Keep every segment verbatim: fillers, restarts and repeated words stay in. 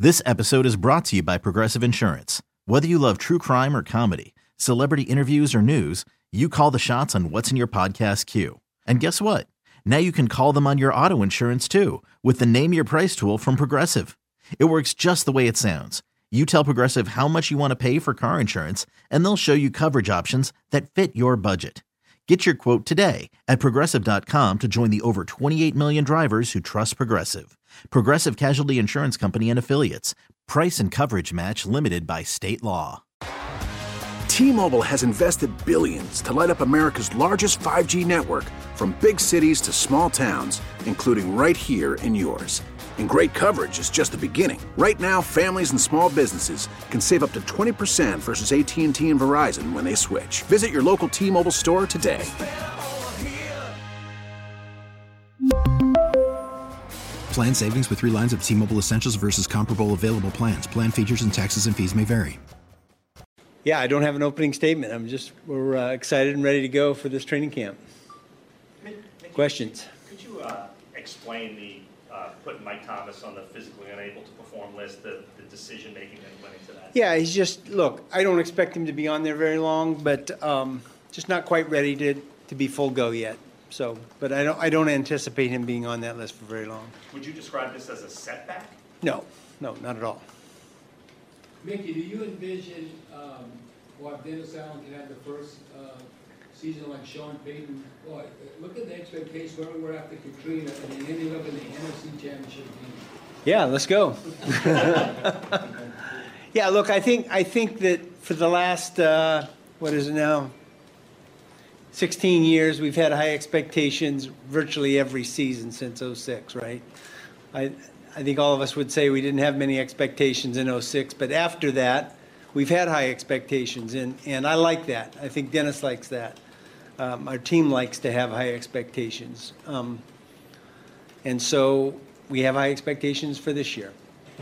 This episode is brought to you by Progressive Insurance. Whether you love true crime or comedy, celebrity interviews or news, you call the shots on what's in your podcast queue. And guess what? Now you can call them on your auto insurance too with the Name Your Price tool from Progressive. It works just the way it sounds. You tell Progressive how much you want to pay for car insurance, and they'll show you coverage options that fit your budget. Get your quote today at Progressive dot com to join the over twenty-eight million drivers who trust Progressive. Progressive Casualty Insurance Company and Affiliates. Price and coverage match limited by state law. T-Mobile has invested billions to light up America's largest five G network, from big cities to small towns, including right here in yours. And great coverage is just the beginning. Right now, families and small businesses can save up to twenty percent versus A T and T and Verizon when they switch. Visit your local T-Mobile store today. Plan savings with three lines of T-Mobile Essentials versus comparable available plans. Plan features and taxes and fees may vary. Yeah, I don't have an opening statement. I'm just, we're uh, excited and ready to go for this training camp. Mickey, Questions? Could you uh, explain the uh, putting Mike Thomas on the physically unable to perform list, the, the decision making that went into that? Yeah, he's just, look, I don't expect him to be on there very long, but um, just not quite ready to, to be full go yet. So, but I don't, I don't anticipate him being on that list for very long. Would you describe this as a setback? No, no, not at all. Mickey, do you envision um, what Dennis Allen can have the first uh, season like Sean Payton? Boy, look at the expectations where we were after Katrina, and then ending up in the N F C Championship game. Yeah, let's go. Yeah, look, I think I think that for the last uh, what is it now? sixteen years, we've had high expectations virtually every season since oh six, right? I I think all of us would say we didn't have many expectations in oh six, but after that, we've had high expectations, and, and I like that. I think Dennis likes that. Um, our team likes to have high expectations. Um, and so we have high expectations for this year.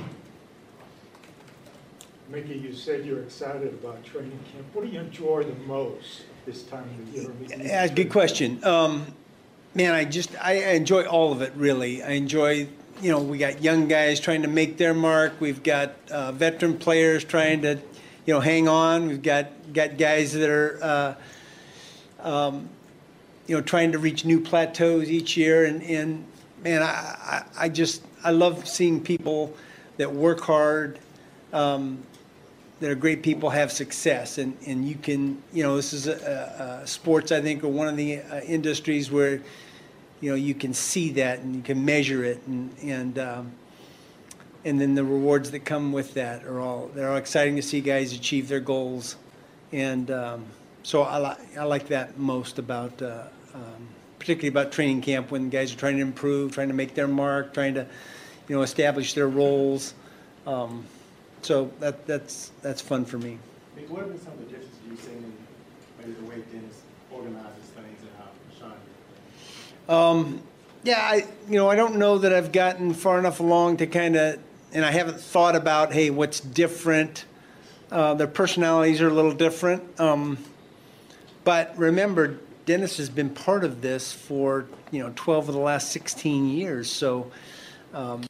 Mickey, you said you're excited about training camp. What do you enjoy the most this time of the year? Yeah, good question. Um, man, I just, I enjoy all of it, really. I enjoy, you know, we got young guys trying to make their mark. We've got uh, veteran players trying to, you know, hang on. We've got, got guys that are, uh, um, you know, trying to reach new plateaus each year. And, and man, I, I, I just, I love seeing people that work hard, um, that are great people, have success. And, and you can, you know, this is a, a sports, I think, are one of the uh, industries where, you know, you can see that and you can measure it, and and um, and then the rewards that come with that are all, they're all exciting to see guys achieve their goals. And um, so I, li- I like that most about, uh, um, particularly about training camp, when guys are trying to improve, trying to make their mark, trying to, you know, establish their roles. Um, So that that's that's fun for me. What have been some of the differences you've seen in maybe the way Dennis organizes things and how Sean did? Um, yeah, I you know I don't know that I've gotten far enough along to kind of, and I haven't thought about, hey, what's different. Uh, their personalities are a little different, um, but remember, Dennis has been part of this for you know twelve of the last sixteen years, so. Um,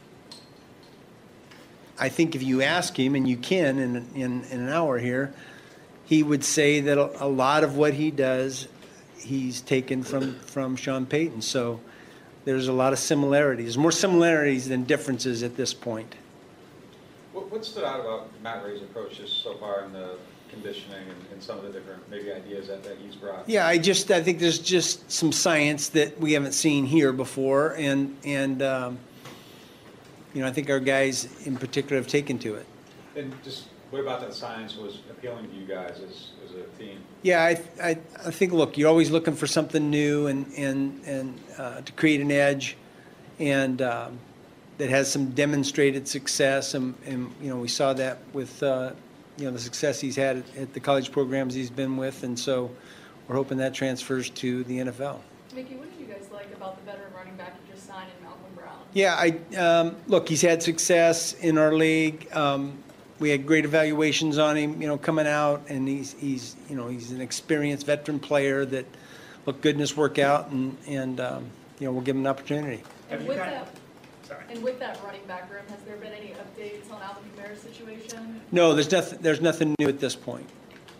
I think if you ask him, and you can in, in, in an hour here, he would say that a, a lot of what he does, he's taken from, from Sean Payton. So there's a lot of similarities, more similarities than differences at this point. What, what stood out about Matt Ray's approaches so far in the conditioning and, and some of the different maybe ideas that, that he's brought? Yeah, I just I think there's just some science that we haven't seen here before, and and. Um, You know, I think our guys in particular have taken to it. And just what about that science was appealing to you guys as, as a team? Yeah, I, I I think, look, you're always looking for something new and and and uh, to create an edge, and um, that has some demonstrated success, and, and you know we saw that with uh, you know the success he's had at, at the college programs he's been with, and so we're hoping that transfers to the N F L. Mickey, what did you guys like about the veteran running back you just signed in Malcolm Brown? Yeah, I um, look, he's had success in our league. Um, we had great evaluations on him, you know, coming out, and he's he's you know he's an experienced veteran player that looked good in his workout, and and um, you know we'll give him an opportunity. And with that, Sorry. And with that running back room, has there been any updates on Alvin Kamara's situation? No, there's nothing, there's nothing new at this point.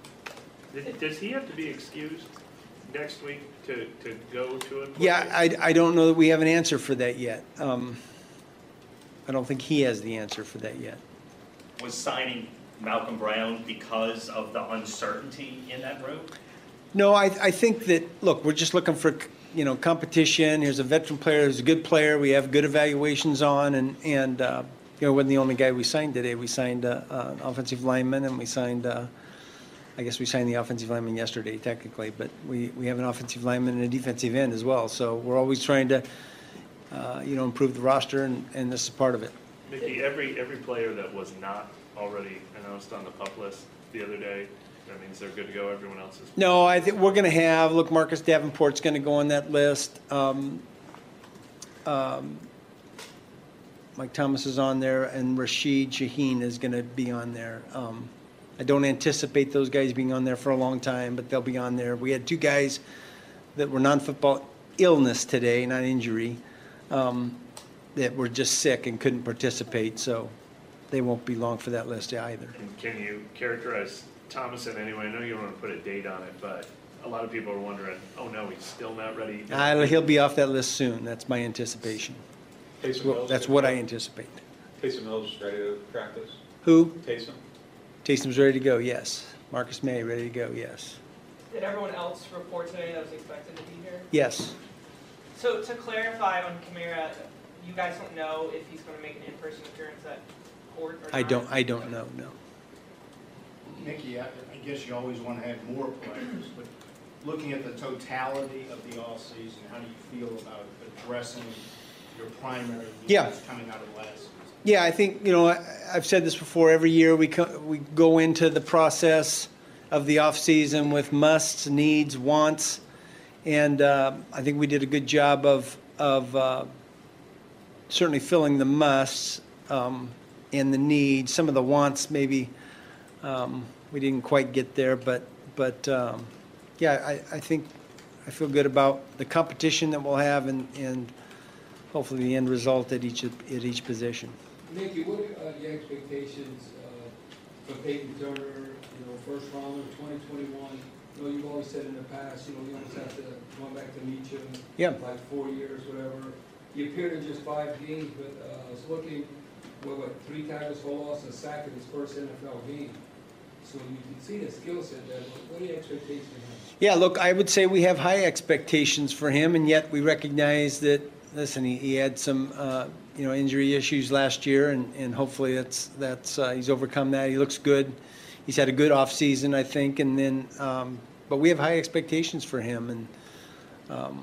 Does he have to be excused next week to, to go to it? Yeah, I, I don't know that we have an answer for that yet. Um, I don't think he has the answer for that yet. Was signing Malcolm Brown because of the uncertainty in that room? No, I, I think that, look, we're just looking for, you know, competition. Here's a veteran player who's a good player. We have good evaluations on, and, and uh, you know, wasn't the only guy we signed today. We signed uh, uh, an offensive lineman, and we signed, uh, I guess we signed the offensive lineman yesterday, technically, but we, we have an offensive lineman and a defensive end as well. So we're always trying to, uh, you know, improve the roster, and, and this is part of it. Mickey, every, every player that was not already announced on the PUP list the other day, that means they're good to go. Everyone else is. No, I think we're going to have, look, Marcus Davenport's going to go on that list. Um, um, Mike Thomas is on there, and Rashid Shaheen is going to be on there. Um, I don't anticipate those guys being on there for a long time, but they'll be on there. We had two guys that were non-football illness today, not injury, um, that were just sick and couldn't participate, so they won't be long for that list either. And can you characterize Thomas in any way? I know you don't want to put a date on it, but a lot of people are wondering, oh no, he's still not ready. Uh, he'll be off that list soon. That's my anticipation. Taysom Well, Mills, that's what I anticipate. Taysom Mills ready to practice? Who? Taysom? Taysom's ready to go, yes. Marcus May, ready to go, yes. Did everyone else report today that was expected to be here? Yes. So to clarify on Kamara, you guys don't know if he's going to make an in-person appearance at court or I not? don't, I don't know, no. Mickey, I, I guess you always want to have more players, but looking at the totality of the offseason, how do you feel about addressing your primary needs Yeah. coming out of last season? Yeah, I think, you know, I, I've said this before, every year we co- we go into the process of the off-season with musts, needs, wants, and uh, I think we did a good job of, of uh, certainly filling the musts um, and the needs. Some of the wants maybe um, we didn't quite get there, but, but um, yeah, I, I think I feel good about the competition that we'll have and, and hopefully the end result at each, at each position. Mickey, what are uh, your expectations uh, for Peyton Turner, you know, first rounder, twenty twenty-one? You know, you've always said in the past, you know, you almost have to go back to meet you in Yeah. like four years, whatever. He appeared in just five games, but uh, I was looking, what, what, three tackles for loss and sack in his first N F L game. So you can see the skill set there, but what are your expectations of him? Yeah, look, I would say we have high expectations for him, and yet we recognize that, listen, he, he had some, uh, you know, injury issues last year, and, and hopefully that's, that's uh, he's overcome that. He looks good. He's had a good offseason, I think, and then, um, but we have high expectations for him. And, um,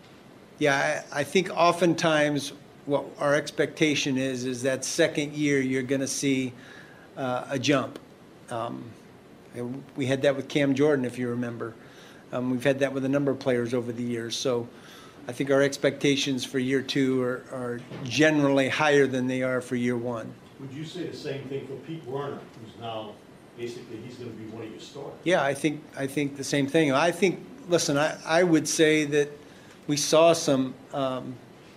yeah, I, I think oftentimes what our expectation is, is that second year you're going to see uh, a jump. Um, and we had that with Cam Jordan, if you remember. Um, we've had that with a number of players over the years. So I think our expectations for year two are, are generally higher than they are for year one. Would you say the same thing for Pete Werner, who's now basically he's going to be one of your stars? Yeah, I think I think the same thing. I think, listen, I, I would say that we saw some um,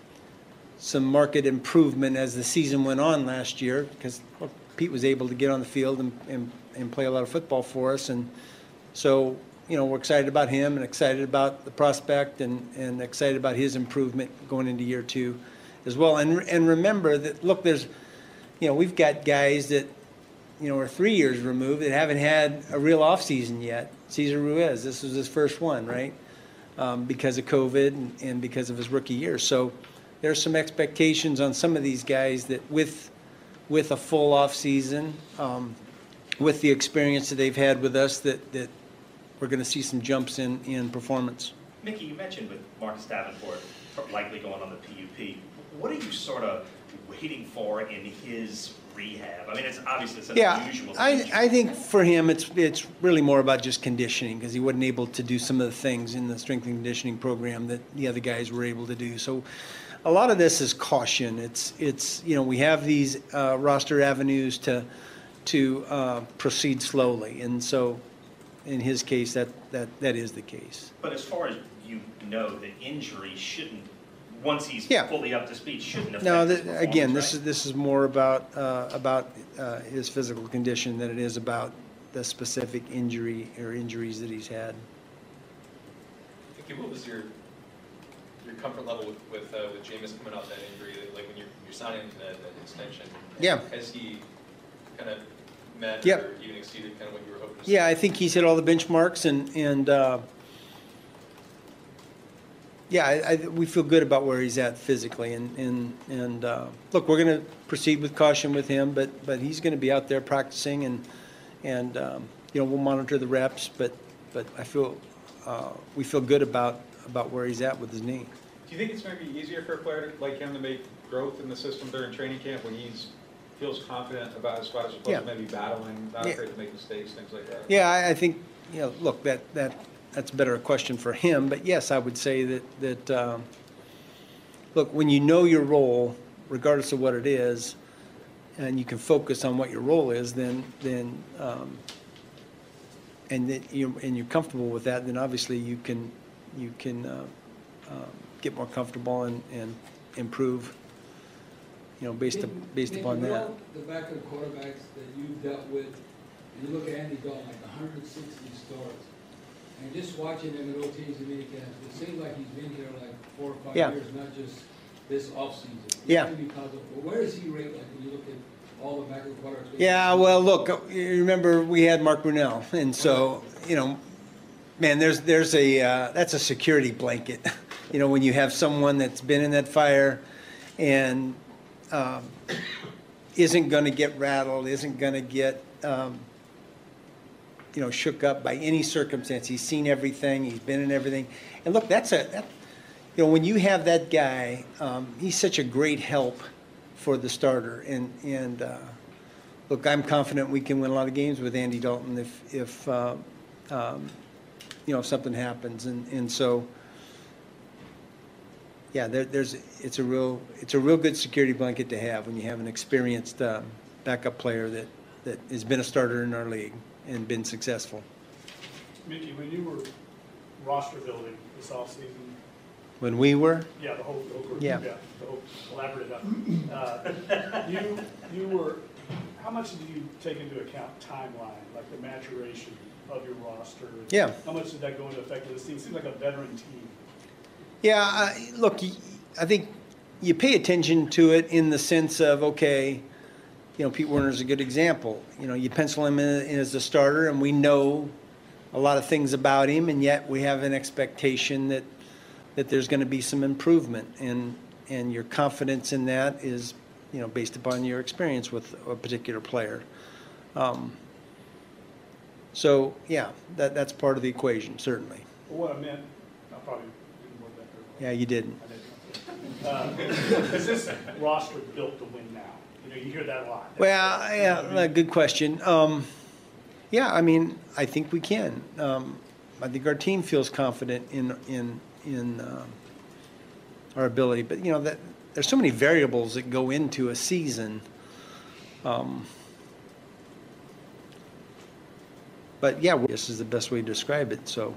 some market improvement as the season went on last year because well, Pete was able to get on the field and, and, and play a lot of football for us. And so, you know, we're excited about him and excited about the prospect and, and excited about his improvement going into year two as well. And and remember that, look, there's, you know, we've got guys that, you know, are three years removed that haven't had a real offseason yet. Cesar Ruiz, this was his first one, right? Um, because of COVID and, and because of his rookie year. So there's some expectations on some of these guys that with with a full offseason, um, with the experience that they've had with us, that, that we're going to see some jumps in, in performance. Mickey, you mentioned with Marcus Davenport likely going on the P U P. What are you sort of waiting for in his rehab? I mean, it's obviously it's an Yeah, unusual I, situation. I think for him it's it's really more about just conditioning because he wasn't able to do some of the things in the strength and conditioning program that the other guys were able to do. So a lot of this is caution. It's it's you know we have these uh, roster avenues to to uh, proceed slowly, and so in his case that that that is the case. But as far as you know, the injury shouldn't once he's Yeah. fully up to speed, shouldn't affect No, his th- performance, again, this right? is, this is more about, uh, about uh, his physical condition than it is about the specific injury or injuries that he's had. Vicky, what was your your comfort level with with, uh, with Jameis coming off that injury? Like when you're you're signing that, that extension, Yeah. has he kind of met Yep. or even exceeded kind of what you were hoping to see? Yeah, I think he's hit all the benchmarks, and, and uh, yeah, I, I, we feel good about where he's at physically. And, and, and uh, look, we're going to proceed with caution with him, but, but he's going to be out there practicing, and, and um, you know, we'll monitor the reps, but, but I feel, uh, we feel good about, about where he's at with his knee. Do you think it's maybe easier for a player like him to make growth in the system during training camp when he's feels confident about his spot as opposed Yeah. to maybe battling, not Yeah. afraid to make mistakes, things like that? Yeah, I, I think, you know, look, that, that, that's better a question for him, but yes, I would say that, that, um, look, when you know your role, regardless of what it is, and you can focus on what your role is, then, then, um, and that you, and you're comfortable with that, then obviously you can, you can, uh, um, get more comfortable and, and improve, you know, based, up- based upon Nick, that. all the backup quarterbacks that you've dealt with, and you look at Andy Dalton, like one hundred sixty starts, and just watching him at O Ts and minicamps, it seems like he's been here like four or five Yeah. years, not just this offseason. Yeah. Maybe because of- but where does he rate, like, when you look at all the backup quarterbacks? Yeah, well, look, you remember we had Mark Brunell, and so, you know, man, there's, there's a, uh, that's a security blanket. You know, when you have someone that's been in that fire and um, isn't going to get rattled, isn't going to get, um, you know, shook up by any circumstance. He's seen everything, he's been in everything. And look, that's a, that, you know, when you have that guy, um, he's such a great help for the starter. And, and uh, look, I'm confident we can win a lot of games with Andy Dalton if, if uh, um, you know, if something happens. And, and so, yeah, there, there's, it's a real, it's a real good security blanket to have when you have an experienced um, backup player that, that has been a starter in our league and been successful. Mickey, when you were roster building this offseason, When we were, yeah, the whole, the whole group, Yeah. yeah, the whole collaborative effort, uh, you, you were, how much did you take into account timeline, like the maturation of your roster? Yeah. How much did that go into effect of this team? It seems like a veteran team. Yeah, I, look, y- I think you pay attention to it in the sense of, okay, you know, Pete Werner's a good example. You know, you pencil him in, in as a starter, and we know a lot of things about him, and yet we have an expectation that that there's going to be some improvement, and and your confidence in that is, you know, based upon your experience with a particular player. Um, so yeah, that that's part of the equation, certainly. Well, what I meant, I probably didn't word that very well. Yeah, you didn't. Uh, Is this roster built to win now? You know, you hear that a lot. Well, yeah, uh, good question. Um, yeah, I mean, I think we can. Um, I think our team feels confident in in in um, our ability, but you know that there's so many variables that go into a season. Um, but yeah, this is the best way to describe it. So,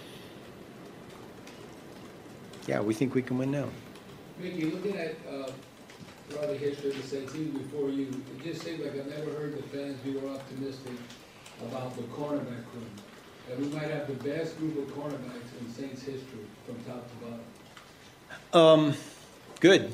yeah, we think we can win now. Mickey, looking at uh, throughout the history of the Saints, even before you, it just seems like I've never heard the fans be more optimistic about the cornerback room. That we might have the best group of cornerbacks in Saints history from top to bottom. Um, good.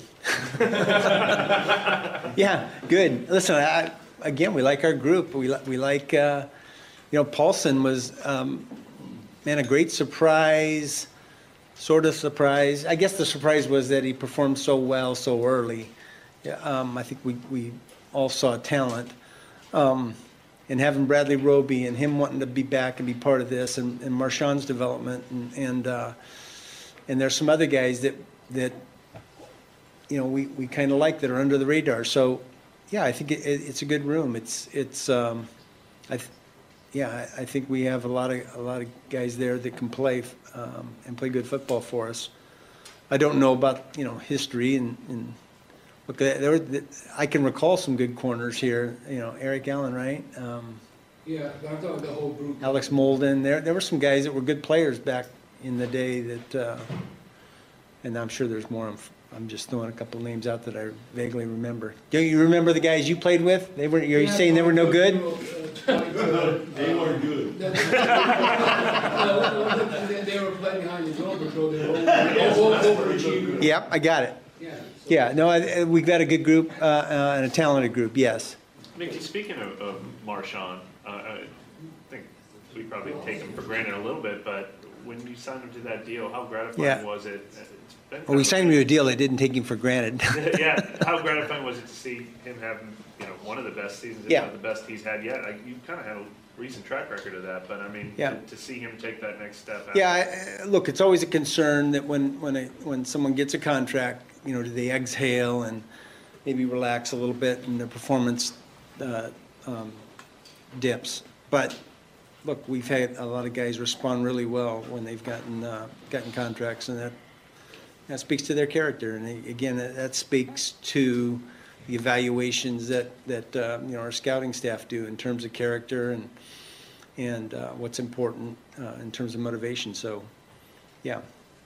Yeah, good. Listen, I, again, we like our group. We, li- we like, uh, you know, Paulson was, um, man, a great surprise, sort of surprise. I guess the surprise was that he performed so well so early. Yeah, um, I think we, we all saw talent. Um, and having Bradley Roby and him wanting to be back and be part of this, and, and Marshawn's development, and and, uh, and there's some other guys that that you know we, we kind of like that are under the radar. So yeah, I think it, it, it's a good room. It's it's um, I th- yeah I, I think we have a lot of a lot of guys there that can play um, and play good football for us. I don't know about you know history and. and Look, there were, I can recall some good corners here. You know, Eric Allen, right? Um, Yeah, but I'm talking the whole group. Alex Molden. There, there were some guys that were good players back in the day that, uh, and I'm sure there's more. I'm, I'm just throwing a couple names out that I vaguely remember. Do you remember the guys you played with? They were. Are you Yeah, saying they were no good? They weren't good. They were playing behind your shoulder, so they were overachievers. Yep, I got it. Yeah. Yeah, no, I, we've got a good group uh, uh, and a talented group. Yes. Mickey, speaking of, of Marshawn, uh, I think we probably take him for granted a little bit, but when you signed him to that deal, how gratifying Yeah. was it? It's been Well, we signed him to a deal that didn't take him for granted. yeah, how gratifying was it to see him having, you know, one of the best seasons, if Yeah. not the best he's had yet? Like, you kind of had a recent track record of that, but I mean, Yeah. to, to see him take that next step. Yeah, I- I- look, it's always a concern that when when a, when someone gets a contract, you know, do they exhale and maybe relax a little bit and their performance uh, um, dips. But look, we've had a lot of guys respond really well when they've gotten uh, gotten contracts, and that that speaks to their character. And they, again, that, that speaks to the evaluations that that uh, you know our scouting staff do in terms of character and and uh, what's important uh, in terms of motivation. So, yeah.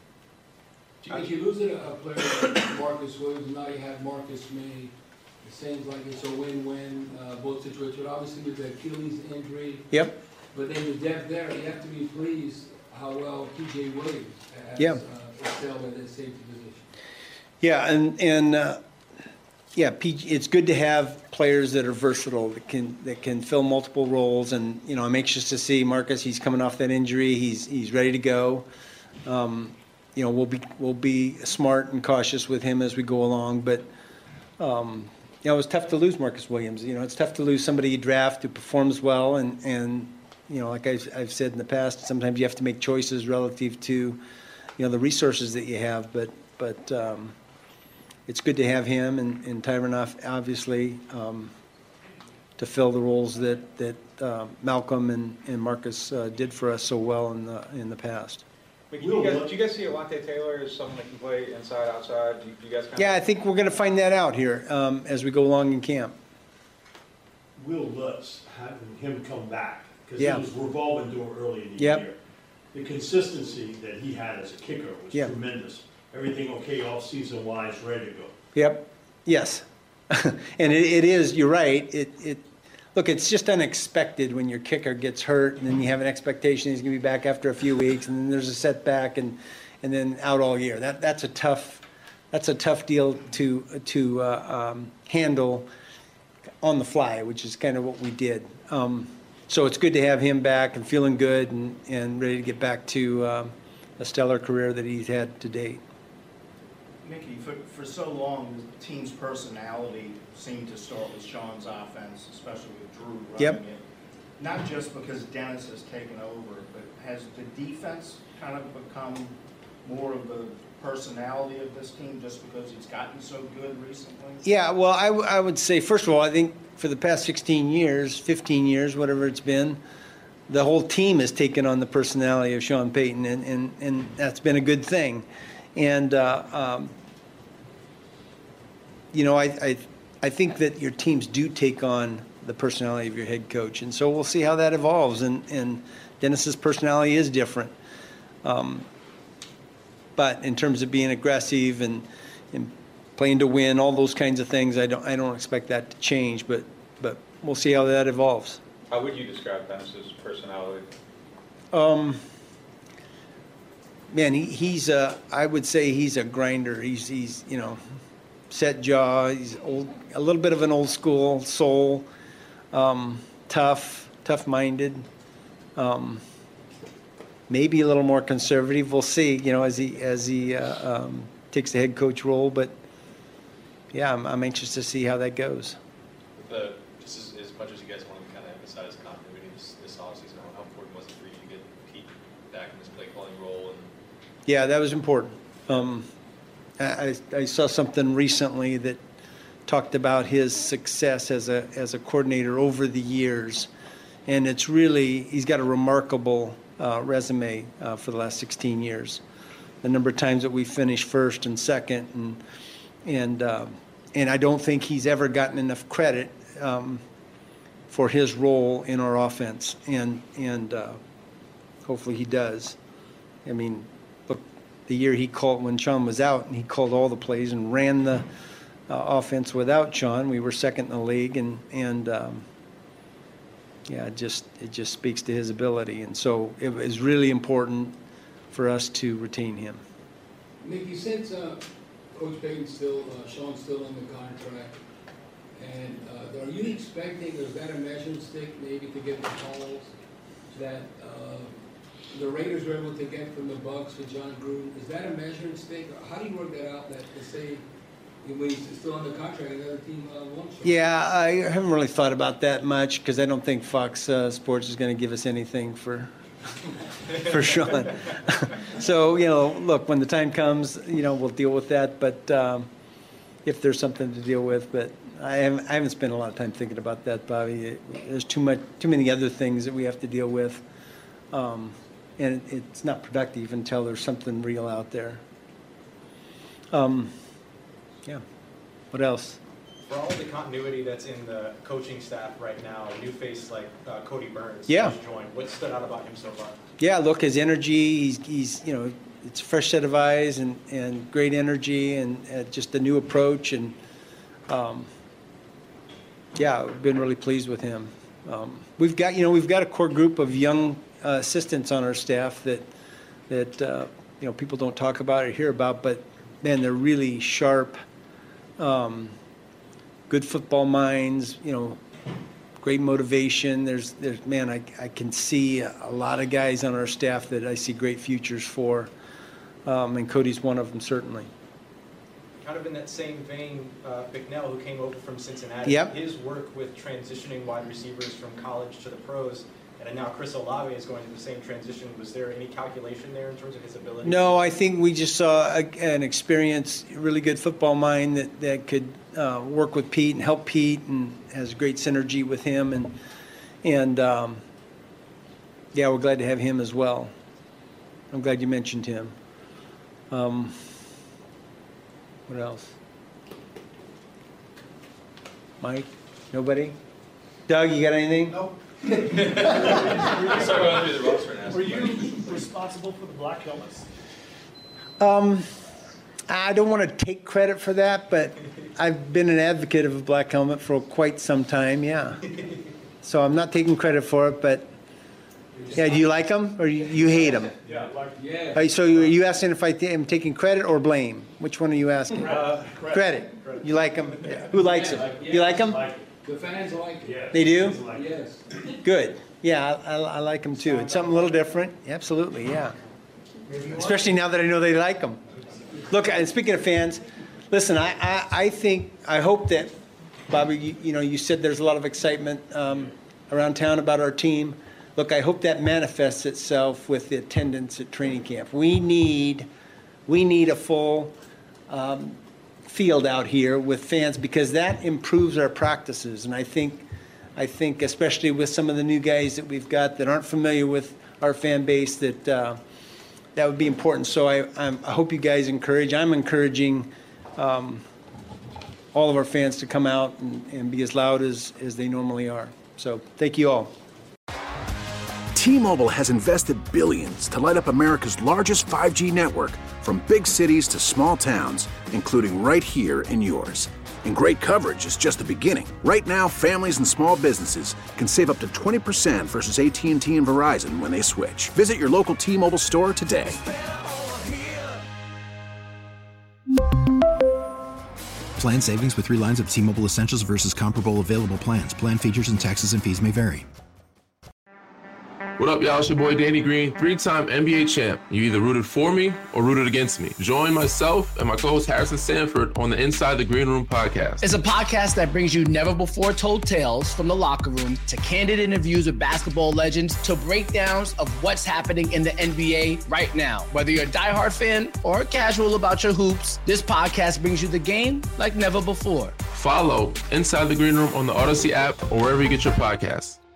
If you lose a a player like Marcus Williams, now you have Marcus May, it seems like it's a win-win, uh, both situations. Obviously with the Achilles injury. Yep. But then the depth there, you have to be pleased how well P J Williams has Yeah. uh, excelled at that safety position. Yeah, and and uh, yeah, P G, it's good to have players that are versatile, that can that can fill multiple roles. And you know, I'm anxious to see Marcus. He's coming off that injury. He's he's ready to go. Um, you know, we'll be we'll be smart and cautious with him as we go along. But um, you know, it was tough to lose Marcus Williams. You know, it's tough to lose somebody you draft who performs well, and and you know, like I've I've said in the past, sometimes you have to make choices relative to you know the resources that you have. But but um, it's good to have him and, and Tyron off, obviously, um, to fill the roles that that uh, Malcolm and, and Marcus uh, did for us so well in the in the past. But do you guys, do you guys see Alante Taylor as someone that can play inside, outside? Do you, do you guys kind Yeah, I of? think we're going to find that out here um, as we go along in camp. Will Lutz, having him come back, because Yeah. it was revolving door early in the Yep. year. The consistency that he had as a kicker was Yeah. tremendous. Everything okay off-season wise, ready to go. Yep. Yes. And it, it is. You're right. It it. Look, it's just unexpected when your kicker gets hurt, and then you have an expectation he's going to be back after a few weeks, and then there's a setback, and and then out all year. That that's a tough, that's a tough deal to to uh, um, handle on the fly, which is kind of what we did. Um, so it's good to have him back and feeling good and, and ready to get back to um, a stellar career that he's had to date. Mickey, for, for so long, the team's personality seemed to start with Sean's offense, especially with Drew running Yep. it. Not just because Dennis has taken over, but has the defense kind of become more of the personality of this team just because it's gotten so good recently? Yeah, well, I, w- I would say, first of all, I think for the past sixteen years, fifteen years, whatever it's been, the whole team has taken on the personality of Sean Payton, and, and, and that's been a good thing. And, uh, um, you know, I, I, I think that your teams do take on the personality of your head coach, and so we'll see how that evolves. And, and Dennis's personality is different. Um, but in terms of being aggressive and, and playing to win, all those kinds of things, I don't I don't expect that to change. But but we'll see how that evolves. How would you describe Dennis's personality? Um, man, he, he's a I would say he's a grinder. He's he's you know set jaw. He's old, a little bit of an old school soul, um, tough, tough minded. Um, maybe a little more conservative. We'll see. You know, as he as he uh, um, takes the head coach role. But yeah, I'm, I'm anxious to see how that goes. The, just as, as much as you guys wanted to kind of emphasize continuity this, this offseason, how important was it for you to get Pete back in this play calling role? And Yeah, that was important. Um, I, I saw something recently that talked about his success as a as a coordinator over the years, and it's really he's got a remarkable uh, resume uh, for the last sixteen years. The number of times that we finished first and second, and and uh, and I don't think he's ever gotten enough credit um, for his role in our offense, and and uh, hopefully he does. I mean, look, the year he called, when Sean was out, and he called all the plays and ran the uh, offense without Sean. We were second in the league, and, and um, yeah, it just, it just speaks to his ability. And so it was really important for us to retain him. Mickey, since uh, Coach Payton's still, uh, Sean's still in the contract, and uh, are you expecting, or is that a measuring stick maybe to get the calls that uh, the Raiders were able to get from the Bucs with John Gruden? Is that a measuring stick? Or how do you work that out, that to say when he's still on the contract, another team uh, won't show? Yeah, I haven't really thought about that much because I don't think Fox uh, Sports is going to give us anything for for Sean. So, you know, look, when the time comes, you know, we'll deal with that. But um, if there's something to deal with, but I haven't, I haven't spent a lot of time thinking about that, Bobby. It, there's too much, too many other things that we have to deal with, um, and it, it's not productive until there's something real out there. Um, yeah. What else? For all of the continuity that's in the coaching staff right now, a new face like uh, Cody Burns Yeah. has joined. What stood out about him so far? Yeah, look, his energy, he's, he's you know, it's a fresh set of eyes and, and great energy and uh, just a new approach. And, um, yeah, we've been really pleased with him. Um, we've got, you know, we've got a core group of young uh, assistants on our staff that, that uh, you know, people don't talk about or hear about, but, man, they're really sharp, um, good football minds, you know, great motivation. There's, there's, man, I, I can see a lot of guys on our staff that I see great futures for, um, and Cody's one of them, certainly. Kind of in that same vein, uh, Bicknell, who came over from Cincinnati, Yep. his work with transitioning wide receivers from college to the pros, and then now Chris Olave is going through the same transition. Was there any calculation there in terms of his ability? No, I think we just saw a, an experienced, really good football mind that, that could uh, work with Pete and help Pete and has great synergy with him. And, and um, yeah, we're glad to have him as well. I'm glad you mentioned him. Um, what else? Mike? Nobody? Doug, you got anything? Nope. Sorry, going through the roster now. Were you responsible for the black helmets? Um, I don't want to take credit for that, but I've been an advocate of a black helmet for quite some time, yeah. So I'm not taking credit for it, but yeah, do you like them or you, you hate them? Yeah, like, yeah. Uh, so you- are you asking if I t- am taking credit or blame? Which one are you asking? Uh, Credit. You like them? Who likes them? You like them? The fans like it. They do? Yes. Good. Yeah, I, I, I like them too. It's something a little different. Absolutely, yeah. Especially now that I know they like them. Look, and speaking of fans, listen, I, I, I think, I hope that, Bobby, you, you know, you said there's a lot of excitement um, around town about our team. Look, I hope that manifests itself with the attendance at training camp. We need, we need a full um, field out here with fans because that improves our practices. And I think, I think especially with some of the new guys that we've got that aren't familiar with our fan base, that uh, that would be important. So I, I'm, I hope you guys encourage. I'm encouraging um, all of our fans to come out and, and be as loud as, as they normally are. So thank you all. T-Mobile has invested billions to light up America's largest five G network, from big cities to small towns, including right here in yours. And great coverage is just the beginning. Right now, families and small businesses can save up to twenty percent versus A T and T and Verizon when they switch. Visit your local T-Mobile store today. Plan savings with three lines of T-Mobile Essentials versus comparable available plans. Plan features and taxes and fees may vary. What up, y'all? It's your boy Danny Green, three-time N B A champ. You either rooted for me or rooted against me. Join myself and my co-host Harrison Sanford on the Inside the Green Room podcast. It's a podcast that brings you never-before-told tales from the locker room to candid interviews with basketball legends to breakdowns of what's happening in the N B A right now. Whether you're a diehard fan or casual about your hoops, this podcast brings you the game like never before. Follow Inside the Green Room on the Odyssey app or wherever you get your podcasts.